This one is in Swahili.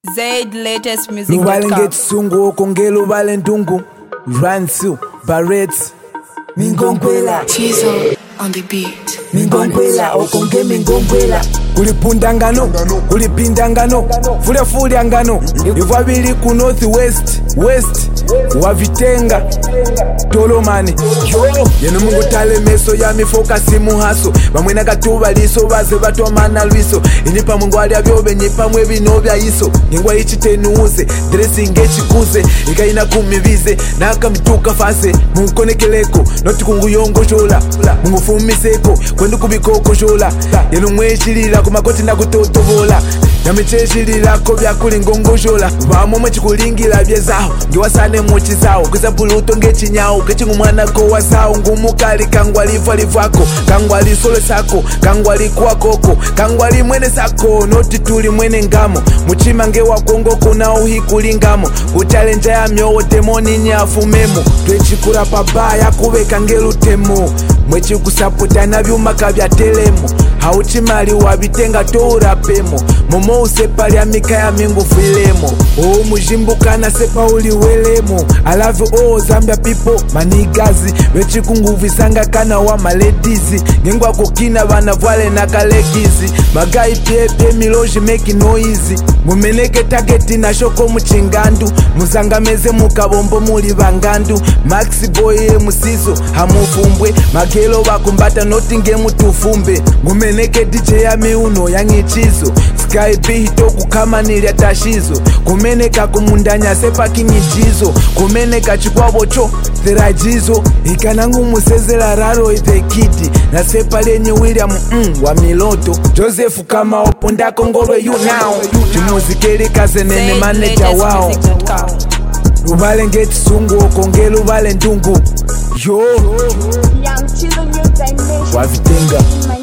Zaid latest music. Lubale ngetsungu okongela ubale ndungu Ransu, Barretts Mingongwela Chizo on the beat. Mingongwela okonge mingongwela Kulipundangano, kulipindangano Fuliangano Ivabili ku north west Wavitenga Tolomani Yenu mungu tale meso ya mifoka simu haso Bamwena katuba liso baze batomana lwiso Inipa mungu alia vyobe nipa mwebi novya iso Ngengwa ichi tenuuze, dressing echikuze Ikaina kumivize, naka mituka fase Mungu nekeleko, noti kungu yongo shola Mungu fumiseko, kwendu kubikoko shola Yenu mwechilila kumakoti na kutotovola Yamicheshilila kovya kulingongo shola Vamo mwechikulingira vyezaho Ngiwasane mochi zao Kweza puluto ngechinyao Kechingu mwana kowa sao Ngumukali kangwali valivwako Kangwali solo sako Kangwali kuwa koko Kangwali mwene sako Noti tuli mwene ngamo Muchima ngewa kongo kuna uhikulingamo Kuchalenja ya myowo demoni nyafu memo Twechikura pabaya kuveka ngelutemo Mwechikusapota na vyumaka vya telemo Hauchimali wabitenga toura pemo Momo usepali amika ya mingu filemo mujimbuka na sepa uliwelemo I love you Zambia people manigazi Wechikunguvisanga kana wa maledizi Ngengwa kukina vana vwale na kalegizi Magai pie miloji make noise Mumeneke tageti na shoko muchingandu Muzangameze mukabombo muli vangandu Maxi boy musizo hamufumbwe Magelo wakumbata notinge mutufumbe Mumeneke DJ ya miuno yangichizo Sky B hitoku kama nilya tashizo Kumeneka kumundanya sepa kinyijizo Kumeneka chikwabo cho therajizo Ikanangu musezela raro the kid Na sepa lenye William wa miloto Joseph kama oponda kongolo you now Chimuzikeli kaze nene manager wao Lubale ngetsungu okongela ubale ndungu Yo Young Chizo new dimension. Wavitenga